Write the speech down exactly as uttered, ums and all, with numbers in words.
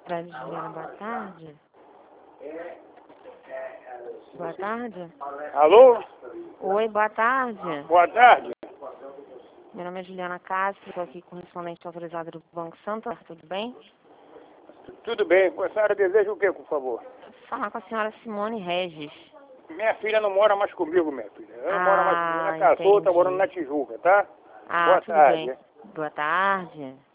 Fred Juliana, boa tarde. Boa tarde. Alô? Oi, boa tarde. Boa tarde. Meu nome é Juliana Castro, estou aqui correspondente autorizada do Banco Santander, tudo bem? Tudo bem. A senhora deseja o quê, por favor? Falar com a senhora Simone Regis. Minha filha não mora mais comigo, minha filha. Ela não Ah, mora mais comigo. Ela casou, tá entendi. morando na Tijuca, tá? Ah, Boa tudo tarde. bem. Boa tarde.